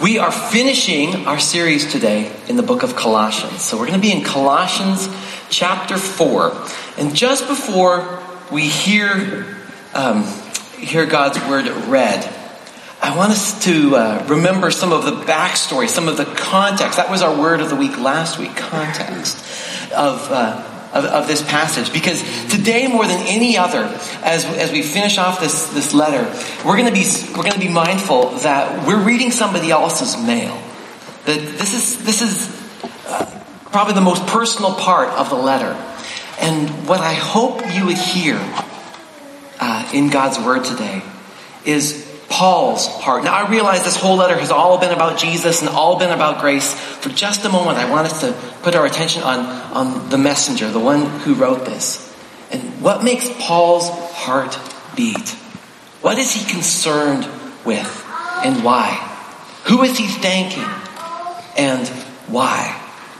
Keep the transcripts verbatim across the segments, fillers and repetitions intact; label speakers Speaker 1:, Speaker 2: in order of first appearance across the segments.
Speaker 1: We are finishing our series today in the book of Colossians. So we're going to be in Colossians chapter four. And just before we hear um, hear God's word read, I want us to uh, remember some of the backstory, some of the context. That was our word of the week last week, context of uh, of, of this passage. Because today, more than any other, as as we finish off this this letter, we're going to be we're going to be mindful that we're reading somebody else's mail. That this is this is uh, probably the most personal part of the letter. And what I hope you would hear uh, in God's word today is Paul's heart. Now, I realize this whole letter has all been about Jesus and all been about grace. For just a moment, I want us to put our attention on, on the messenger, the one who wrote this. And what makes Paul's heart beat? What is he concerned with and why? Who is he thanking and why?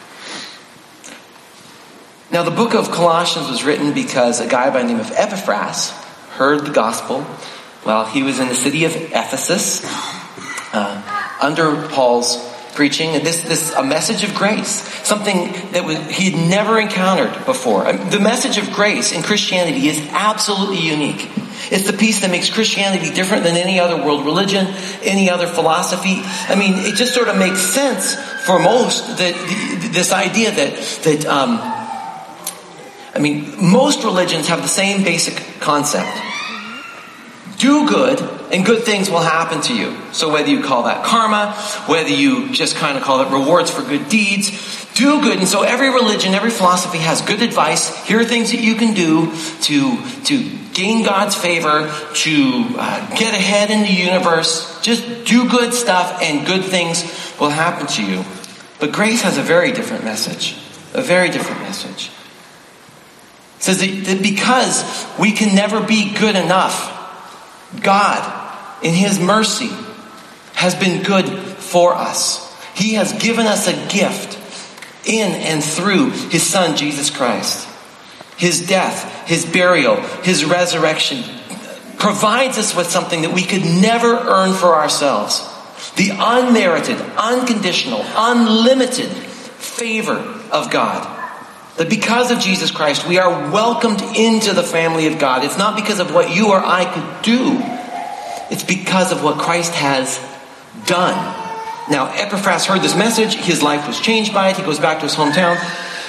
Speaker 1: Now, the book of Colossians was written because a guy by the name of Epaphras heard the gospel while he was in the city of Ephesus uh, under Paul's preaching. And this, this a message of grace, something that was, he had never encountered before. I mean, the message of grace in Christianity is absolutely unique. It's the piece that makes Christianity different than any other world religion, any other philosophy. I mean, it just sort of makes sense for most that this idea that that um, I mean, most religions have the same basic concept. Do good, and good things will happen to you. So whether you call that karma, whether you just kind of call it rewards for good deeds, do good. And so every religion, every philosophy has good advice. Here are things that you can do to, to gain God's favor, to uh, get ahead in the universe. Just do good stuff, and good things will happen to you. But grace has a very different message. A very different message. It says that because we can never be good enough, God, in His mercy, has been good for us. He has given us a gift in and through His Son, Jesus Christ. His death, His burial, His resurrection provides us with something that we could never earn for ourselves. The unmerited, unconditional, unlimited favor of God. That because of Jesus Christ, we are welcomed into the family of God. It's not because of what you or I could do. It's because of what Christ has done. Now, Epaphras heard this message. His life was changed by it. He goes back to his hometown.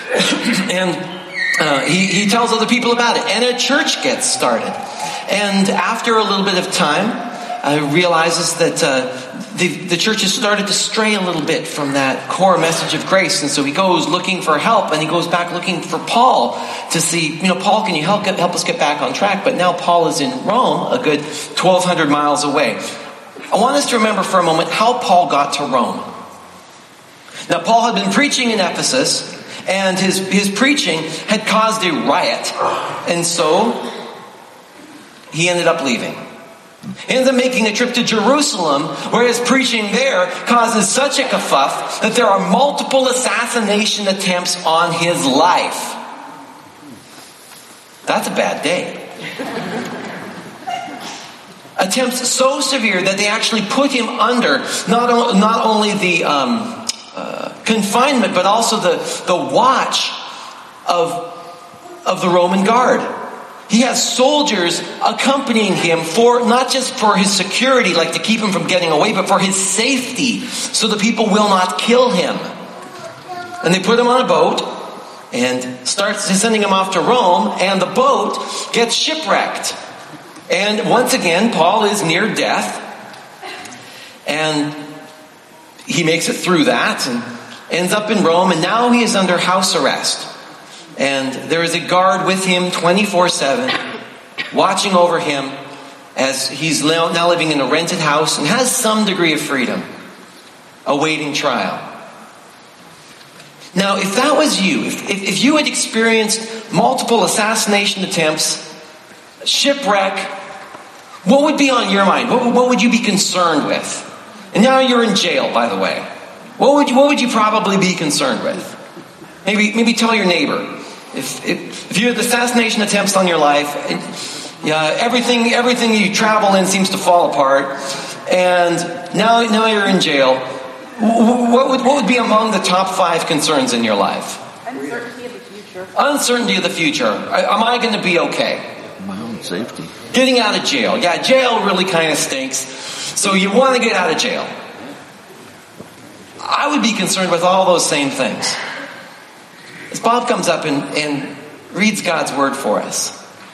Speaker 1: and uh, he, he tells other people about it. And a church gets started. And after a little bit of time, uh, realizes that uh, the, the church has started to stray a little bit from that core message of grace. And so he goes looking for help, and he goes back looking for Paul to see, you know, Paul, can you help, help us get back on track? But now Paul is in Rome, a good twelve hundred miles away. I want us to remember for a moment how Paul got to Rome. Now, Paul had been preaching in Ephesus, and his, his preaching had caused a riot. And so he ended up leaving. He ends up making a trip to Jerusalem, where his preaching there causes such a kerfuffle that there are multiple assassination attempts on his life. That's a bad day. Attempts so severe that they actually put him under not, o- not only the um, uh, confinement, but also the, the watch of, of the Roman guard. He has soldiers accompanying him for, not just for his security, like to keep him from getting away, but for his safety, so the people will not kill him. And they put him on a boat and starts sending him off to Rome, and the boat gets shipwrecked. And once again, Paul is near death, and he makes it through that and ends up in Rome, and now he is under house arrest. And there is a guard with him twenty-four seven, watching over him as he's now living in a rented house and has some degree of freedom, awaiting trial. Now, if that was you, if, if you had experienced multiple assassination attempts, shipwreck, what would be on your mind? What, what would you be concerned with? And now you're in jail, by the way. What would you, what would you probably be concerned with? Maybe, maybe tell your neighbor. If, if, if you had assassination attempts on your life, it, yeah, everything, everything you travel in seems to fall apart, and now, now you're in jail. What would, what would be among the top five concerns in your life?
Speaker 2: Uncertainty of the future.
Speaker 1: Uncertainty of the future. Am I going to be okay?
Speaker 3: My own safety.
Speaker 1: Getting out of jail. Yeah, jail really kind of stinks. So you want to get out of jail. I would be concerned with all those same things. As Bob comes up and, and reads God's word for us,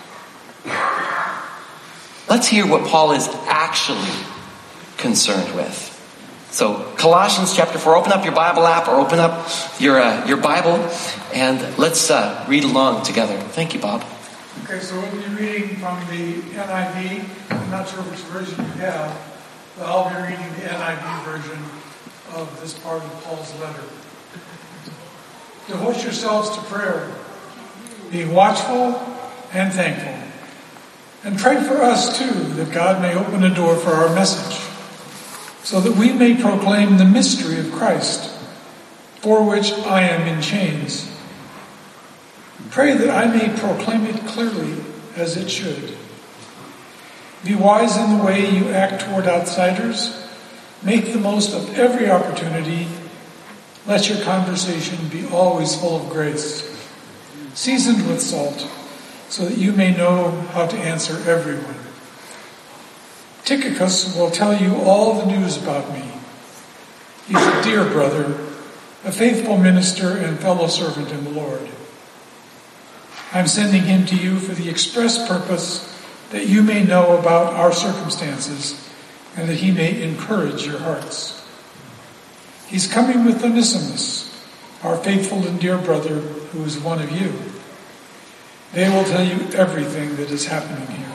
Speaker 1: let's hear what Paul is actually concerned with. So Colossians chapter four, open up your Bible app or open up your uh, your Bible and let's uh, read along together. Thank you, Bob.
Speaker 4: Okay, so we'll be reading from the N I V. I'm not sure which version you have, but I'll be reading the N I V version of this part of Paul's letter. Devote yourselves to prayer. Be watchful and thankful. And pray for us too, that God may open a door for our message, so that we may proclaim the mystery of Christ, for which I am in chains. Pray that I may proclaim it clearly as it should. Be wise in the way you act toward outsiders. Make the most of every opportunity. Let your conversation be always full of grace, seasoned with salt, so that you may know how to answer everyone. Tychicus will tell you all the news about me. He's a dear brother, a faithful minister and fellow servant in the Lord. I'm sending him to you for the express purpose that you may know about our circumstances and that he may encourage your hearts. He's coming with Onesimus, our faithful and dear brother, who is one of you. They will tell you everything that is happening here.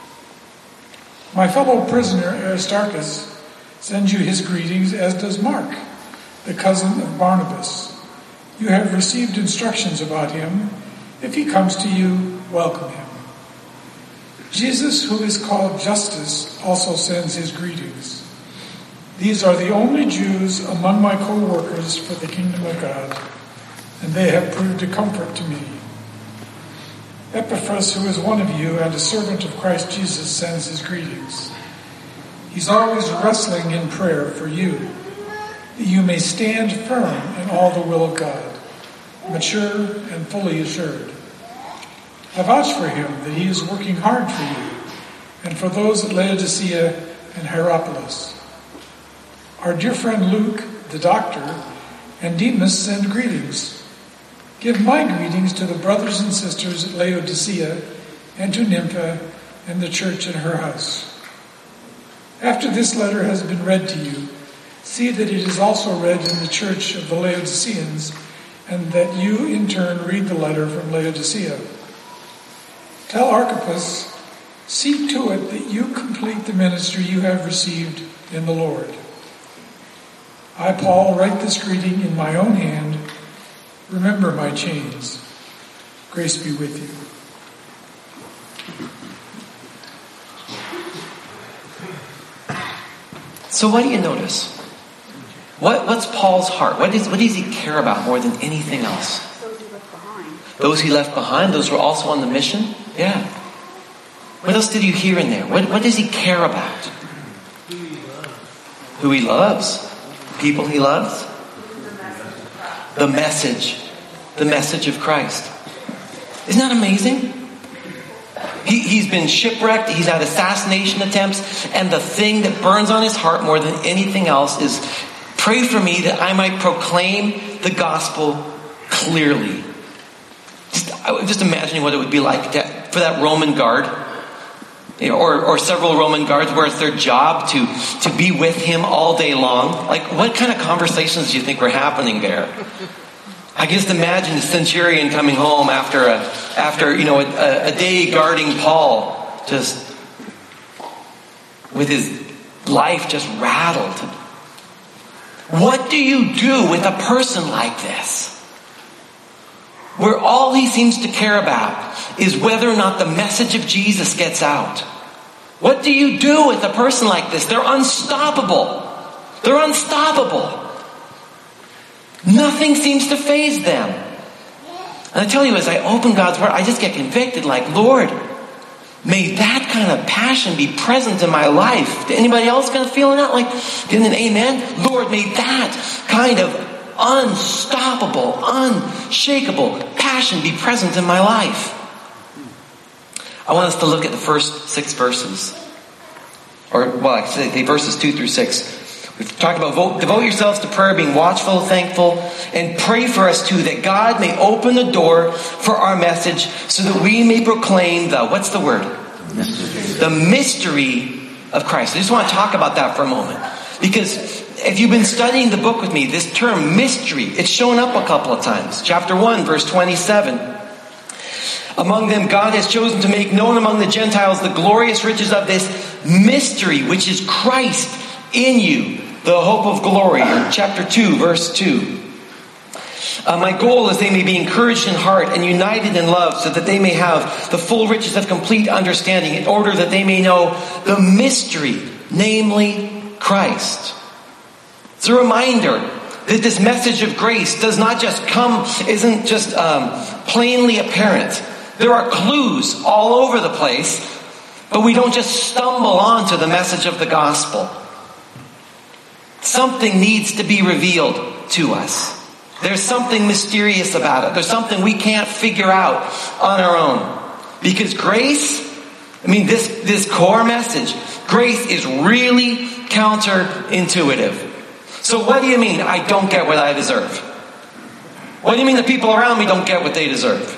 Speaker 4: My fellow prisoner Aristarchus sends you his greetings, as does Mark, the cousin of Barnabas. You have received instructions about him. If he comes to you, welcome him. Jesus, who is called Justus, also sends his greetings. These are the only Jews among my co-workers for the kingdom of God, and they have proved a comfort to me. Epaphras, who is one of you and a servant of Christ Jesus, sends his greetings. He's always wrestling in prayer for you, that you may stand firm in all the will of God, mature and fully assured. I vouch for him that he is working hard for you and for those at Laodicea and Hierapolis. Our dear friend Luke, the doctor, and Demas send greetings. Give my greetings to the brothers and sisters at Laodicea and to Nympha and the church in her house. After this letter has been read to you, see that it is also read in the church of the Laodiceans, and that you in turn read the letter from Laodicea. Tell Archippus, see to it that you complete the ministry you have received in the Lord. I, Paul, write this greeting in my own hand. Remember my chains. Grace be with you.
Speaker 1: So what do you notice? What, what's Paul's heart? What, is, what does he care about more than anything else?
Speaker 2: Those he left behind.
Speaker 1: Those he left behind? Those were also on the mission? Yeah. What else did you hear in there? What, what does he care about? Who he loves. People he loves. The message. The message of Christ. Isn't that amazing? He, he's been shipwrecked. He's had assassination attempts. And the thing that burns on his heart more than anything else is, pray for me that I might proclaim the gospel clearly. Just, I was just imagining what it would be like to, for that Roman guard, you know, or, or several Roman guards where it's their job to, to be with him all day long. Like, what kind of conversations do you think were happening there? I can just imagine the centurion coming home after a, after you know a, a day guarding Paul, just with his life just rattled. What do you do with a person like this, where all he seems to care about is whether or not the message of Jesus gets out? What do you do with a person like this? They're unstoppable. They're unstoppable. Nothing seems to faze them. And I tell you, as I open God's word, I just get convicted like, Lord, may that kind of passion be present in my life. Anybody else kind of feeling that? Like, in an amen? Lord, may that kind of unstoppable, unshakable passion be present in my life. I want us to look at the first six verses. Or, well, I say verses two through six. We've talked about vote, devote yourselves to prayer, being watchful, thankful, and pray for us too, that God may open the door for our message so that we may proclaim the, what's the word? Mystery. The mystery of Christ. I just want to talk about that for a moment. Because if you've been studying the book with me, this term mystery, it's shown up a couple of times. Chapter one, verse twenty-seven. Among them God has chosen to make known among the Gentiles the glorious riches of this mystery, which is Christ in you, the hope of glory. Or chapter two, verse two. Uh, my goal is they may be encouraged in heart and united in love, so that they may have the full riches of complete understanding, in order that they may know the mystery, namely Christ. It's a reminder that this message of grace does not just come, isn't just um, plainly apparent. There are clues all over the place, but we don't just stumble onto the message of the gospel. Something needs to be revealed to us. There's something mysterious about it. There's something we can't figure out on our own. Because grace, I mean, this, this core message, grace is really counterintuitive. So what do you mean, I don't get what I deserve? What do you mean the people around me don't get what they deserve?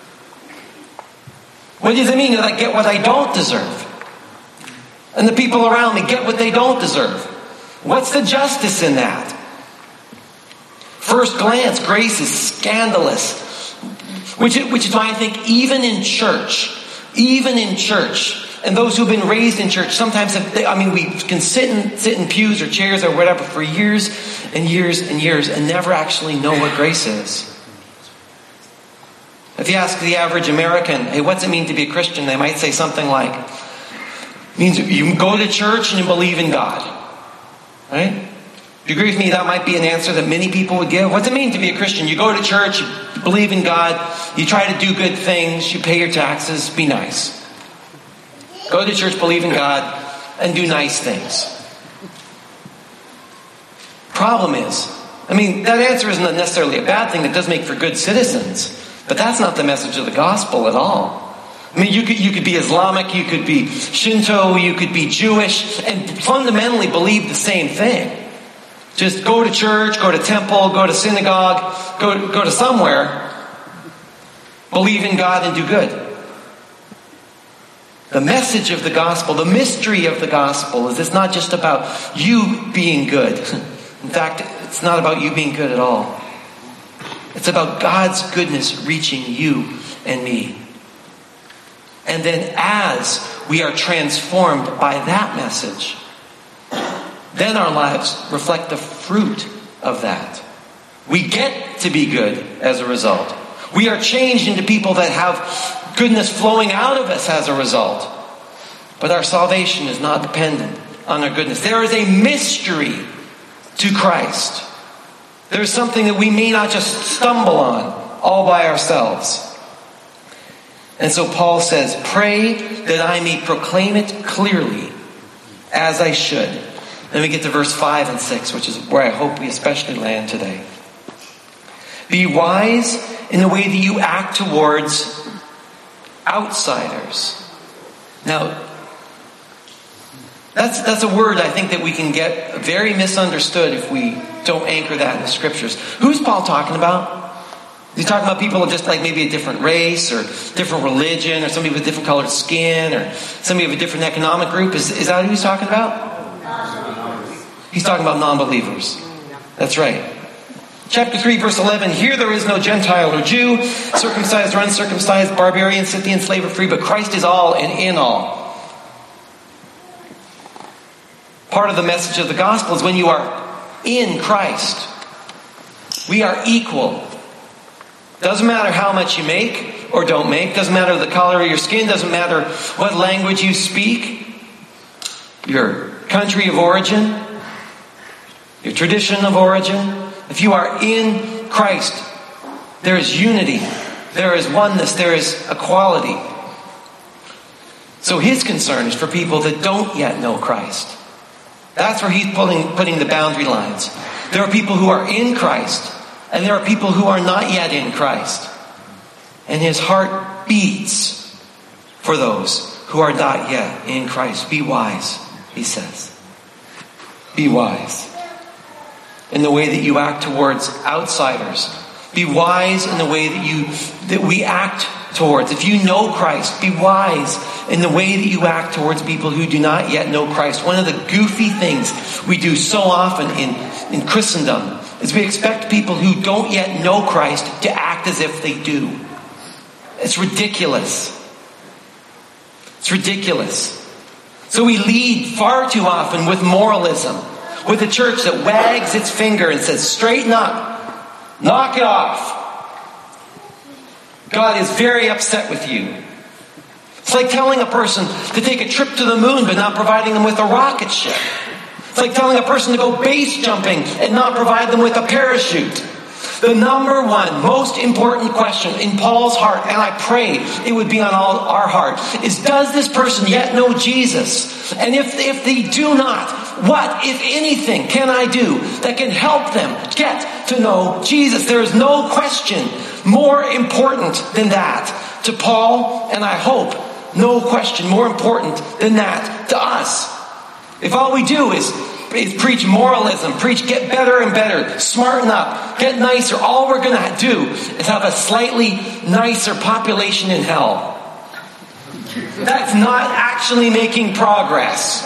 Speaker 1: What does it mean that I get what I don't deserve? And the people around me get what they don't deserve? What's the justice in that? First glance, grace is scandalous. Which is, which is why I think even in church, even in church, and those who've been raised in church, sometimes, if they, I mean, we can sit in, sit in pews or chairs or whatever for years and years and years and never actually know what grace is. If you ask the average American, hey, what's it mean to be a Christian? They might say something like, it means you go to church and you believe in God. Right? Do you agree with me? That might be an answer that many people would give. What's it mean to be a Christian? You go to church, you believe in God, you try to do good things, you pay your taxes, be nice. Go to church, believe in God, and do nice things. Problem is, I mean, that answer isn't necessarily a bad thing. It does make for good citizens. But that's not the message of the gospel at all. I mean, you could, you could be Islamic, you could be Shinto, you could be Jewish, and fundamentally believe the same thing. Just go to church, go to temple, go to synagogue, go, go to somewhere, believe in God and do good. The message of the gospel, the mystery of the gospel, is it's not just about you being good. In fact, it's not about you being good at all. It's about God's goodness reaching you and me. And then as we are transformed by that message, then our lives reflect the fruit of that. We get to be good as a result. We are changed into people that have goodness flowing out of us as a result. But our salvation is not dependent on our goodness. There is a mystery to Christ. There's something that we may not just stumble on all by ourselves. And so Paul says, pray that I may proclaim it clearly as I should. Then we get to verse five and six, which is where I hope we especially land today. Be wise in the way that you act towards outsiders. Now, that's that's a word I think that we can get very misunderstood if we don't anchor that in the scriptures. Who's Paul talking about? Is he talking about people of just like maybe a different race or different religion, or somebody with different colored skin, or somebody of a different economic group? Is, is that who he's talking about? He's talking about non-believers. That's right. Chapter three, verse eleven, here there is no Gentile or Jew, circumcised or uncircumcised, barbarian, Scythian, slave or free, but Christ is all and in all. Part of the message of the gospel is when you are in Christ, we are equal. Doesn't matter how much you make or don't make, doesn't matter the color of your skin, doesn't matter what language you speak, your country of origin, your tradition of origin. If you are in Christ, there is unity, there is oneness, there is equality. So his concern is for people that don't yet know Christ. That's where he's pulling, putting the boundary lines. There are people who are in Christ, and there are people who are not yet in Christ. And his heart beats for those who are not yet in Christ. Be wise, he says. Be wise in the way that you act towards outsiders. Be wise in the way that you that we act towards. If you know Christ, be wise in the way that you act towards people who do not yet know Christ. One of the goofy things we do so often in, in Christendom is we expect people who don't yet know Christ to act as if they do. It's ridiculous. It's ridiculous. So we lead far too often with moralism, with a church that wags its finger and says, straighten up, knock it off. God is very upset with you. It's like telling a person to take a trip to the moon but not providing them with a rocket ship. It's like telling a person to go base jumping and not provide them with a parachute. The number one most important question in Paul's heart, and I pray it would be on all our heart, is does this person yet know Jesus? And if, if they do not, what, if anything, can I do that can help them get to know Jesus? There is no question more important than that to Paul, and I hope no question more important than that to us. If all we do is is preach moralism, preach get better and better, smarten up, get nicer. All we're going to do is have a slightly nicer population in hell. That's not actually making progress.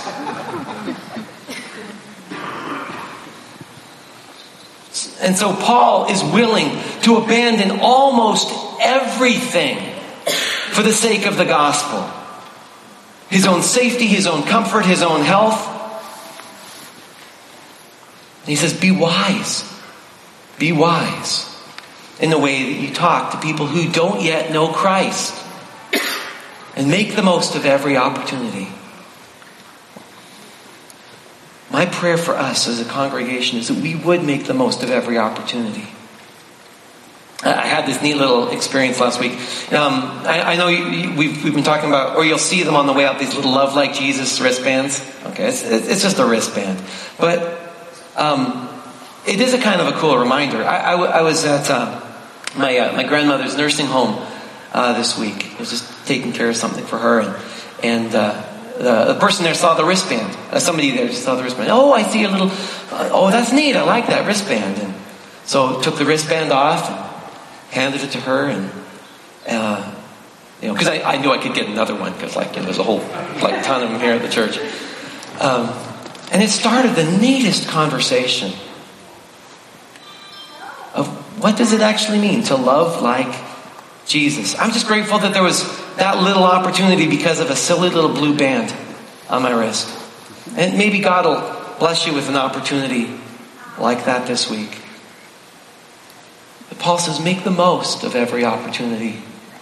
Speaker 1: And so Paul is willing to abandon almost everything for the sake of the gospel. His own safety, his own comfort, his own health. And he says, be wise. Be wise in the way that you talk to people who don't yet know Christ. And make the most of every opportunity. My prayer for us as a congregation is that we would make the most of every opportunity. I had this neat little experience last week. Um, I, I know you, you, we've, we've been talking about, or you'll see them on the way out, these little Love Like Jesus wristbands. Okay, it's, it's just a wristband. But Um, it is a kind of a cool reminder. I, I, I was at uh, my uh, my grandmother's nursing home uh, this week. I was just taking care of something for her, and and uh, the, the person there saw the wristband. Uh, somebody there saw the wristband. Oh, I see a little. Uh, oh, that's neat. I like that wristband. And so took the wristband off and handed it to her, and uh, you know, because I, I knew I could get another one because like you know, there's a whole like ton of them here at the church. Um, And it started the neatest conversation of what does it actually mean to love like Jesus. I'm just grateful that there was that little opportunity because of a silly little blue band on my wrist. And maybe God will bless you with an opportunity like that this week. But Paul says, make the most of every opportunity.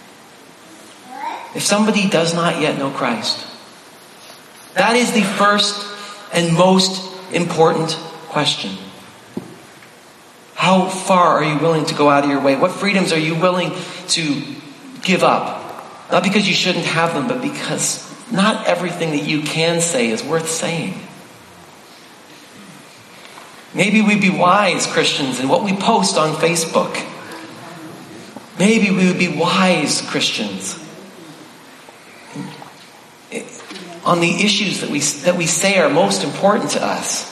Speaker 1: If somebody does not yet know Christ, that is the first and most important question. How far are you willing to go out of your way? What freedoms are you willing to give up? Not because you shouldn't have them, but because not everything that you can say is worth saying. Maybe we'd be wise Christians in what we post on Facebook. Maybe we would be wise Christians on the issues that we that we say are most important to us.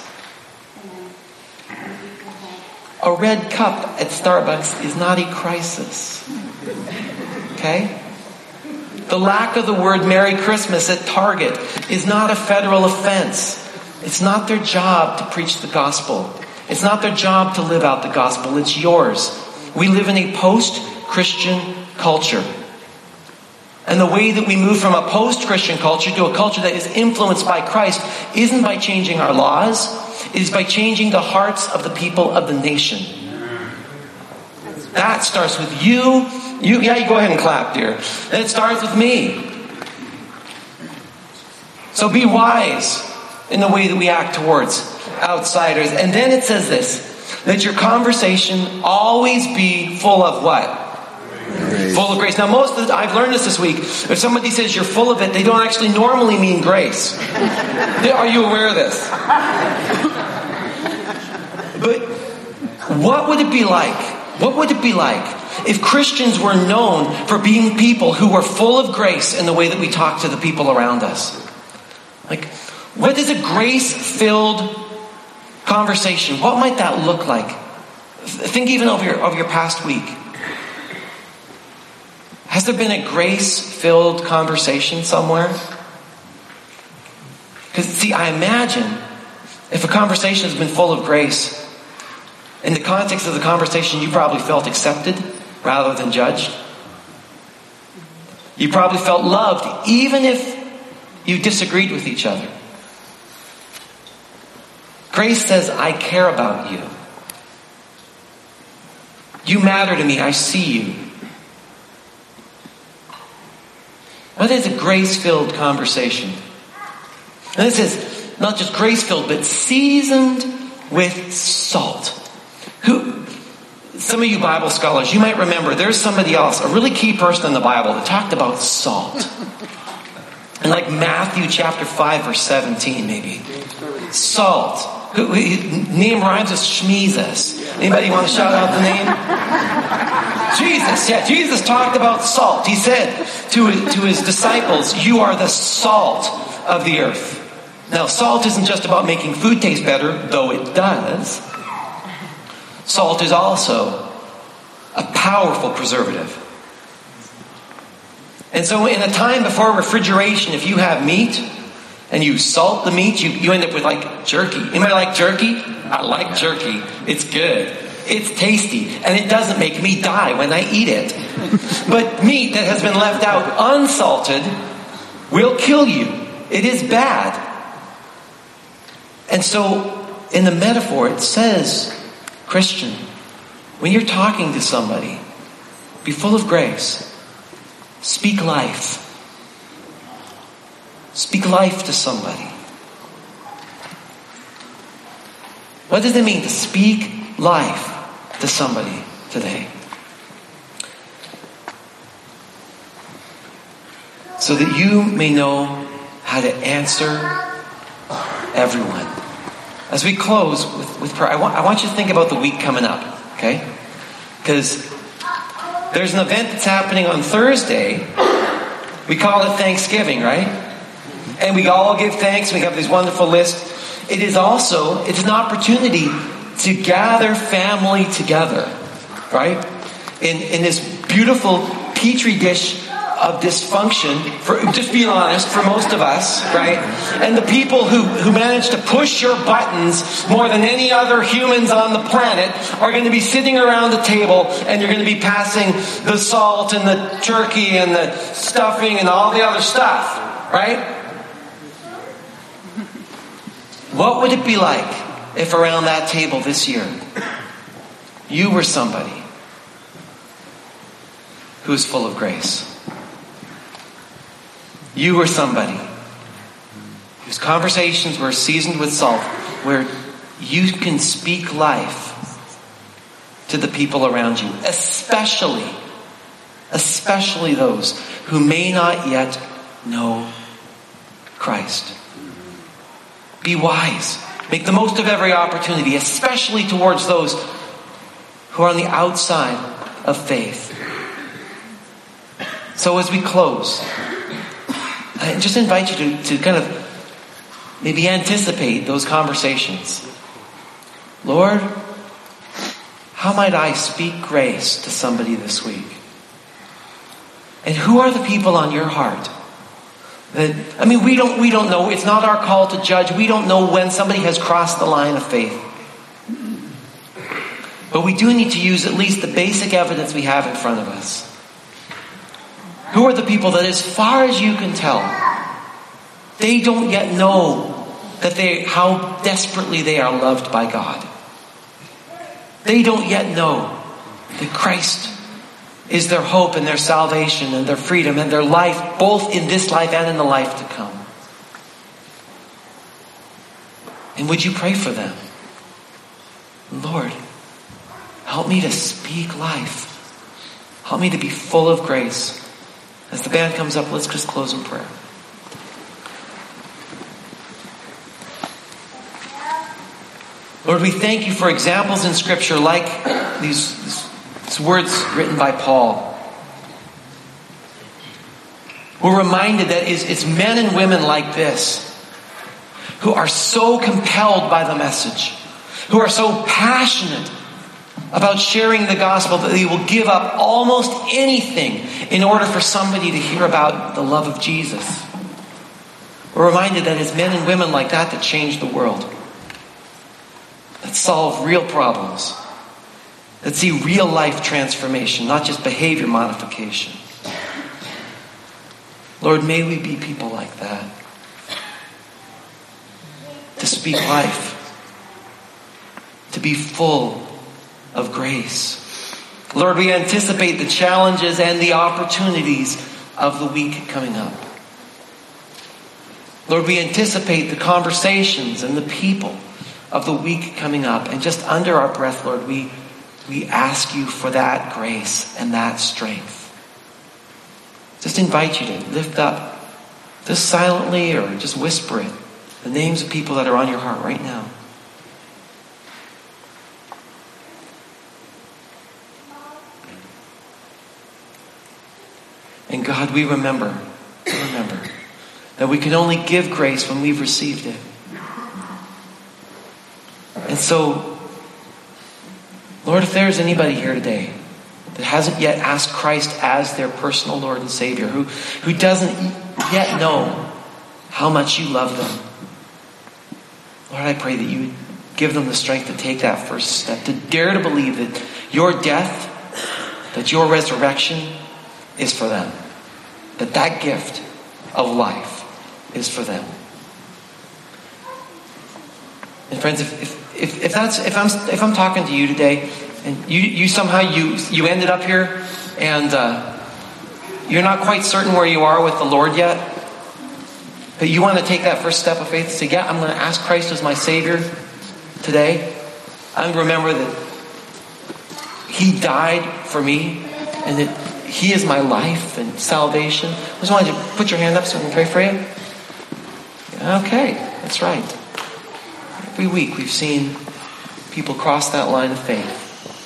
Speaker 1: A red cup at Starbucks is not a crisis. Okay? The lack of the word Merry Christmas at Target is not a federal offense. It's not their job to preach the gospel. It's not their job to live out the gospel. It's yours. We live in a post-Christian culture. And the way that we move from a post-Christian culture to a culture that is influenced by Christ isn't by changing our laws. It is by changing the hearts of the people of the nation. That starts with you. You, yeah, you go ahead and clap, dear. And it starts with me. So be wise in the way that we act towards outsiders. And then it says this, that your conversation always be full of what?
Speaker 3: Grace.
Speaker 1: Full of grace. Now, most of the, I've learned this this week. If somebody says you're full of it, they don't actually normally mean grace. Are you aware of this? But what would it be like? What would it be like if Christians were known for being people who were full of grace in the way that we talk to the people around us? Like, what is a grace-filled conversation? What might that look like? Think even of your, of your past week. Has there been a grace-filled conversation somewhere? Because, see, I imagine if a conversation has been full of grace, in the context of the conversation, you probably felt accepted rather than judged. You probably felt loved, even if you disagreed with each other. Grace says, I care about you. You matter to me. I see you. What is a grace-filled conversation? And this is not just grace-filled, but seasoned with salt. Who? Some of you Bible scholars, you might remember there's somebody else, a really key person in the Bible that talked about salt. In like Matthew chapter five, verse seventeen, maybe. Salt. Who, who, name rhymes with Shmeezus. Anybody want to shout out the name? Jesus. Yeah, Jesus talked about salt. He said to, to his disciples, you are the salt of the earth. Now, salt isn't just about making food taste better, though it does. Salt is also a powerful preservative. And so in a time before refrigeration, if you have meat and you salt the meat, you, you end up with like jerky. Anybody like jerky? I like jerky. It's good. It's tasty. And it doesn't make me die when I eat it. But meat that has been left out unsalted will kill you. It is bad. And so in the metaphor it says, Christian, when you're talking to somebody, be full of grace. Speak life. Speak life to somebody. What does it mean to speak life to somebody today? So that you may know how to answer everyone. As we close with, with prayer, I want, I want you to think about the week coming up, okay? Because there's an event that's happening on Thursday. We call it Thanksgiving, right? And we all give thanks. We have this wonderful list. It is also, it's an opportunity to gather family together, right? In, in this beautiful petri dish of dysfunction, for just being honest, for most of us, right? And the people who, who manage to push your buttons more than any other humans on the planet are going to be sitting around the table, and you're going to be passing the salt and the turkey and the stuffing and all the other stuff, right? What would it be like if around that table this year you were somebody who's full of grace? You were somebody whose conversations were seasoned with salt, where you can speak life to the people around you, especially, especially those who may not yet know Christ. Be wise. Make the most of every opportunity, especially towards those who are on the outside of faith. So as we close, I just invite you to, to kind of maybe anticipate those conversations. Lord, how might I speak grace to somebody this week? And who are the people on your heart? That, I mean, we don't, we don't know. It's not our call to judge. We don't know when somebody has crossed the line of faith. But we do need to use at least the basic evidence we have in front of us. Who are the people that, as far as you can tell, they don't yet know that they, how desperately they are loved by God. They don't yet know that Christ is their hope and their salvation and their freedom and their life, both in this life and in the life to come. And would you pray for them? Lord, help me to speak life. Help me to be full of grace. As the band comes up, let's just close in prayer. Lord, we thank you for examples in Scripture like these, these words written by Paul. We're reminded that it's, it's men and women like this who are so compelled by the message, who are so passionate about sharing the gospel that they will give up almost anything in order for somebody to hear about the love of Jesus. We're reminded that it's men and women like that that change the world, that solve real problems, that see real life transformation, not just behavior modification. Lord, may we be people like that. To speak life. To be full of grace. Lord, we anticipate the challenges and the opportunities of the week coming up. Lord, we anticipate the conversations and the people of the week coming up. And just under our breath, Lord, we, we ask you for that grace and that strength. Just invite you to lift up, just silently or just whisper it, the names of people that are on your heart right now. And God, we remember, remember that we can only give grace when we've received it. And so, Lord, if there's anybody here today that hasn't yet asked Christ as their personal Lord and Savior, who, who doesn't yet know how much you love them, Lord, I pray that you would give them the strength to take that first step, to dare to believe that your death, that your resurrection is for them, that that gift of life is for them. And friends, if if, if, if that's if I'm if I'm talking to you today, and you you somehow you you ended up here, and uh, you're not quite certain where you are with the Lord yet, but you want to take that first step of faith and say, yeah, I'm going to ask Christ as my Savior today. I'm going to remember that He died for me, and that He is my life and salvation. I just wanted you to put your hand up so we can pray for you. Okay, that's right. Every week we've seen people cross that line of faith.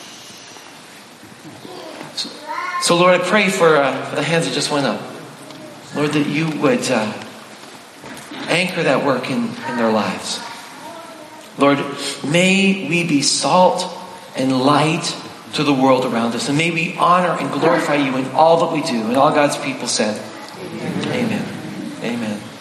Speaker 1: So, so Lord, I pray for, uh, for the hands that just went up. Lord, that you would uh, anchor that work in, in their lives. Lord, may we be salt and light to the world around us. And may we honor and glorify you in all that we do. And all God's people said,